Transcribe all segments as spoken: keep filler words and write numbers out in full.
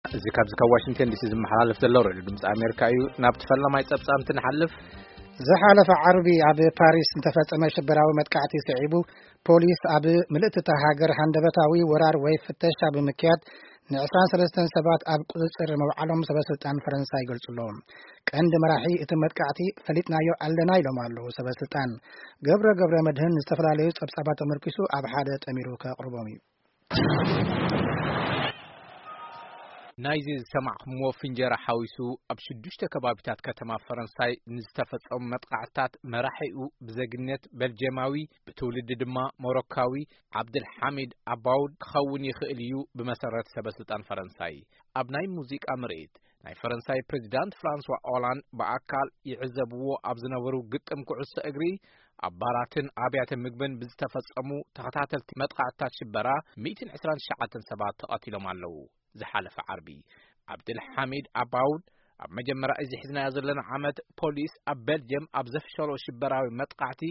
እዚህ ካብዝ ከዋሽንግተን ዲሲ ዝመሓላለፍ ዘሎ ሬድዮ ድምጽ ኣሜሪካ እዩ ናብ ተፈለማይ ጸብጻምቲ ንሓልፍ ዝሓለፈ ዓርቢ ኣብ ፓሪስ እንተፈጸመ ሽበራዊ መጥቃዕቲ ስዒቡ ፖሊስ ኣብ ምልእቲ ሃገር ሃንደበታዊ ወራር ወይ ፍተሻ ብምክያድ ንዕስራን ሰለስተን ሰባት ኣብ ቁጽጽር መውዓሎም ሰበስልጣን ፈረንሳይ ገልጹሎም ቀንዲ መራሒ እቲ መጥቃዕቲ ፈሊጥናዮ ኣለና ኢሎም ኣለዉ ሰበስልጣን ገብረ ገብረ መድህን ዝተፈላለዩ ጸብጻባት ተመርኪሱ ኣብ ሓደ ጠሚሩ ከቕርቦም እዩ ናይዚ ዝተማዕኽምዎ ፍንጀራ ሓዊሱ ኣብ ሽዱሽተ ከባቢታት ከተማ ፈረንሳይ ንዝተፈጸሙ መጥቃዕትታት መራሒኡ ብዘግነት ቤልጅየማዊ ብትውልዲ ድማ ሞሮካዊ ዓብድልሐሚድ አባውድ ክኸውን ይኽእል እዩ ብመሰረት ሰበስልጣን ፈረንሳይ ኣብ ናይ ሙዚቃ ምርኢት ናይ ፈረንሳይ ፕሬዚዳንት ፍራንስዋ ኦላንድ በአካል ይዕዘብዎ ኣብ ዝነበሩ ግጥም ኩዕሶ እግሪ ኣባላትን ኣብያተ ምግብን ብዝተፈጸሙ ተኸታተልቲ መጥቃዕትታት ሽበራ مئة وعشرين وتسعة ሰባት ተቐቲሎም ኣለዉ ዝሓለፈ ዓርቢ ዓብድልሐሚድ አባውድ ኣብ መጀመርያ እዚ ሒዝናዮ ዘለና ዓመት ፖሊስ ኣብ ቤልጅየም ኣብ ዘፍሸሎ ሽበራዊ መጥቃዕቲ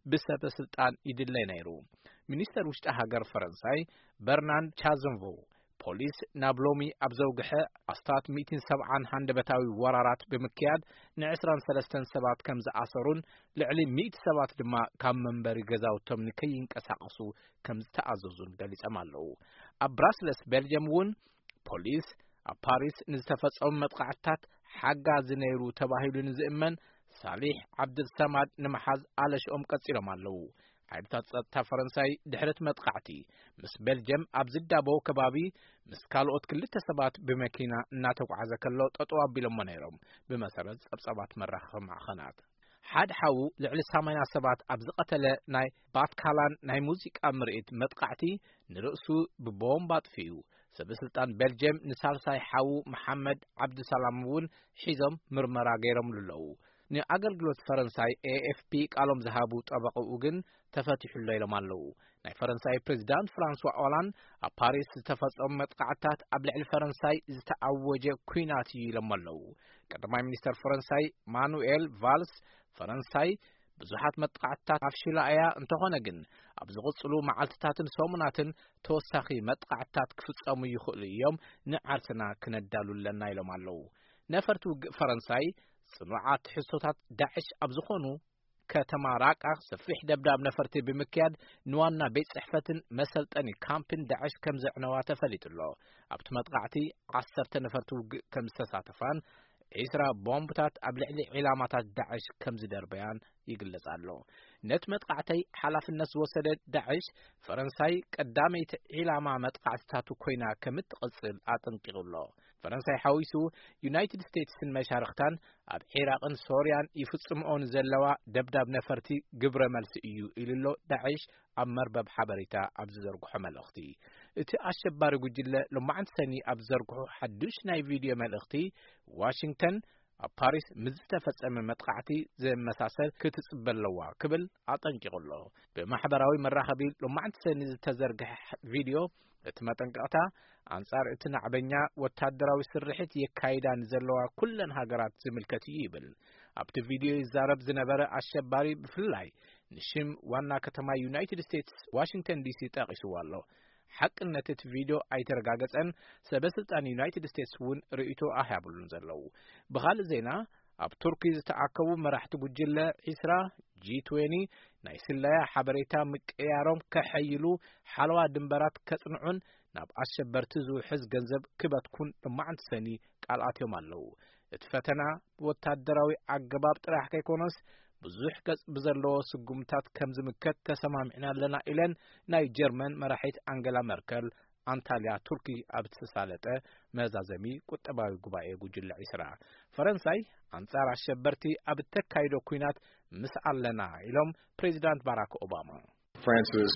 ብሰበስልጣን ይድለይ ነይሩ ሚኒስተር ውሽጢ ሃገር ፈረንሳይ በርናርድ ቻዘንቮ ፖሊስ ናብ ሎሚ ኣብ ዘውግሐ ኣስታት مئة وسبعة ሃንደበታዊ ወራራት ብምክያድ ንዕስራን ሰለስተን ሰባት ከም ዝኣሰሩን ልዕሊ مئة ሰባት ድማ ካብ መንበሪ ገዛውቶም ንከይንቀሳቐሱ ከም ዝተኣዘዙን ገሊጾም ኣለዉ ኣብ ብራስለስ ቤልጅየም እውን ፖሊስ ኣብ ፓሪስ ንዝተፈጸሙ መጥቃዕትታት ሓጋዚ ነይሩ ተባሂሉ ንዝእመን ሳሊሕ ዓብድልሰማድ ንመሓዝ ኣለሽኦም ቀጺሎም ኣለዉ ዓይነታት ጸጥታ ፈረንሳይ ድሕረት መጥቃዕቲ ምስ ቤልጅየም ኣብ ዝዳቦ ከባቢ ምስ ካልኦት ክልተ ሰባት ብመኪና እናተጓዓዘ ከሎ ጠጠው ኣቢሎም ነይሮም ብመሰረት ጸብጻባት መራኸቢ ማዕኸናት ሓደ ሓው ልዕሊ ሰማንያ ሰባት ኣብ ዝቐተለ ናይ ባትካላን ናይ ሙዚቃ ምርኢት መጥቃዕቲ ንርእሱ ብቦምባ ኣጥፊኡ ሰበስልጣን ቤልጅየም ንሳልሳይ ሓው መሐመድ ዓብድሰላም እውን ሒዞም ምርመራ ገይሮምሉ ኣለዉ ንኣገልግሎት ፈረንሳይ ኤ ኤፍ ፒ ቃሎም ዝሃቡ ጠበቁኡ ግን ተፈቲሑሎ ኢሎም ኣለዉ ናይ ፈረንሳይ ፕሬዚዳንት ፍራንስዋ ኦላንድ ኣብ ፓሪስ ዝተፈጸሙ መጥቃዕትታት ኣብ ልዕሊ ፈረንሳይ ዝተኣወጀ ኩናት እዩ ኢሎም ኣለዉ ቀዳማይ ሚኒስተር ፈረንሳይ ማኑኤል ቫልስ ፈረንሳይ ብዙሓት መጥቃዕትታት ኣፍሽላ እያ እንተኾነ ግን ኣብ ዝቕጽሉ መዓልትታትን ሰሙናትን ተወሳኺ መጥቃዕትታት ክፍጸሙ ይኽእሉ እዮም ንዓርስና ክነዳሉለና ኢሎም ኣለዉ ነፈርቲ ውግእ ፈረንሳይ ጽኑዓት ሕሶታት ዳዕሽ ኣብ ዝኾኑ ከተማ ራቃ ሰፊሕ ደብዳብ ነፈርቲ ብምክያድ ንዋና ቤት ጽሕፈትን መሰልጠኒ ካምፕን ዳዕሽ ከም ዘዕነዋ ተፈሊጡሎ ኣብቲ መጥቃዕቲ ዓሰርተ ነፈርቲ ውግእ ከም ዝተሳተፋን ዒስራ ቦምብታት ኣብ ልዕሊ ዒላማታት ዳዕሽ ከም ዝደርበያን ይግለጽ ኣሎ ነት መጥቃዕተይ ሓላፍነት ዝወሰደ ዳዕሽ ፈረንሳይ ቀዳመይቲ ዒላማ መጥቃዕትታቱ ኮይና ከም እትቕጽል ኣጠንቂቑሎ ፈረንሳይ ሓዊሱ ዩናይትድ ስቴትስን መሻርክታን ኣብ ኢራቅን ሶርያን ይፍጽምኦን ዘለዋ ደብዳብ ነፈርቲ ግብረ መልሲ እዩ ኢሉሎ ዳዕሽ ኣብ መርበብ ሓበሬታ ኣብ ዝዘርግሖ መልእኽቲ እቲ ኣሸባሪ ጉጅለ ሎማዓንቲ ሰኒ ኣብ ዝዘርግሖ ሓዱሽ ናይ ቪድዮ መልእኽቲ ዋሽንግተን ኣብ ፓሪስ ምዝተፈጸመ መጥቃዕቲ ዘመሳሰል ክትጽበለዋ ክብል ኣጠንቂቑሎ ብማሕበራዊ መራኸቢ ሎማዓንቲ ሰኒ ዝተዘርግሐ ቪድዮ እቲ መጠንቀቕታ አንጻር እቲ ናዕበኛ ወታደራዊ ስርሒት የካይዳን ዘለዋ ኩለን ሃገራት ዝምልከት እዩ ይብል ኣብቲ ቪድዮ ይዛረብ ዝነበረ ኣሸባሪ ብፍላይ ንሽም ዋና ከተማ ዩናይትድ ስቴትስ ዋሽንግተን ዲሲ ጠቂሱ ኣሎ ሓቅነት እቲ ቪድዮ ኣይተረጋገጸን ሰበስልጣን ዩናይትድ ስቴትስ እውን ርእይቶ ኣሃብሉን ዘለዉ ብኻልእ ዜና ኣብ ቱርኪ ዝተኣከቡ መራሕቲ ጉጅለ ዒስራ ጂ عشرين ናይ ስለያ ሓበሬታ ምቅያሮም ከሐይሉ ሓለዋ ድንበራት ከጽንዑን ናብ ኣሸበርቲ ዝውሕዝ ገንዘብ ክበትኩን ብማዓንቲ ሰኒ ቃልኣትዮም ኣለዉ እቲ ፈተና ወታደራዊ ኣገባብ ጥራሕ ከይኮነስ ብዙሕ ገጽ ብዘለዎ ስጉምታት ከም ዝምከት ተሰማሚዕና ኣለና ኢለን ናይ ጀርመን መራሒት አንገላ መርከል አንታሊያ ቱርኪ ኣብ ተሳለጠ መዛዘሚ ቁጠባዊ ጉባኤ ጉጅለ ዒስራ ፈረንሳይ አንጻር አሸበርቲ ኣብ ተካይዶ ኩናት ምስ ኣለና ኢሎም ፕሬዚዳንት ባራክ ኦባማ France is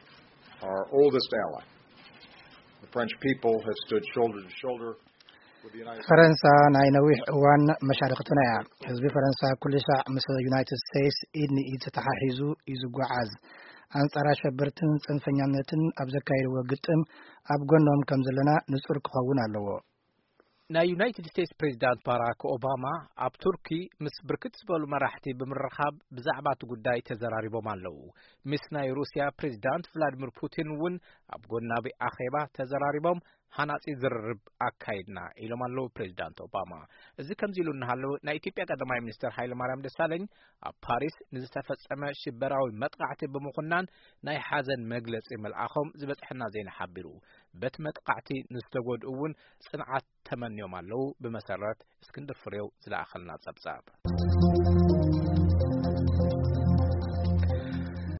our oldest ally. The French people have stood shoulder to shoulder with the United States. ፈረንሳ ናይ ነዊሕ እዋን መሻርክትና እያ ህዝቢ ፈረንሳ ኩሉ ሰዕ ምስ ዩናይትድ ስቴትስ ኢድ ንኢድ ተተሓሒዙ ይዝጓዓዝ አንጻር አሸበርትን ጽንፈኛነትን ኣብ ዘካይደዎ ግጥም ኣብ ጎኖም ከም ዘለና ንጹር ክኸውን ኣለዎ ናይ ዩናይትድ ስቴትስ ፕሬዚዳንት ባራክ ኦባማ ኣብ ቱርኪ ምስ ብርክት ዝበሉ መራሕቲ ብምርኻብ ብዛዕባ እቲ ጉዳይ ተዘራሪቦም ኣለዉ ምስ ናይ ሩስያ ፕሬዚዳንት ቭላድሚር ፑቲን እውን ኣብ ጎናዊ ኣኼባ ተዘራሪቦም ሃናጺ ዝርርብ አካይድና ኢሎም አለው ፕሬዝዳንት ኦባማ እዚ ከምዚሉ እንሃለው ናይ ኢትዮጵያ ቀዳማይ ሚኒስትር ኃይለ ማርያም ደሳለኝ ኣብ ፓሪስ ንዝተፈጸመ ሽበራዊ መጥቃዕቲ ብምኹናን ናይ ሓዘን መግለጺ መልአኾም ዝበጽሕና ዜና ሓቢሩ በት መጥቃዕቲ ንዝተጎድኡውን ጽንዓት ተመንዮም አለው ብመሰረት እስክንድር ፍሬው ዝለኣኸልና ጸብጻብ